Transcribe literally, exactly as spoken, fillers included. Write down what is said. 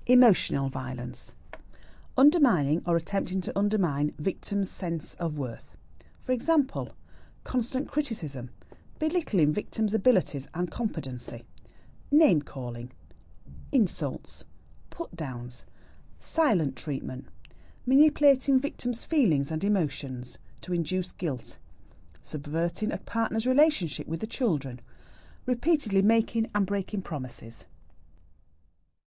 Emotional violence. Undermining or attempting to undermine victims' sense of worth. For example, constant criticism, belittling victims' abilities and competency, name-calling, insults, put-downs, silent treatment, manipulating victims' feelings and emotions to induce guilt, subverting a partner's relationship with the children, repeatedly making and breaking promises.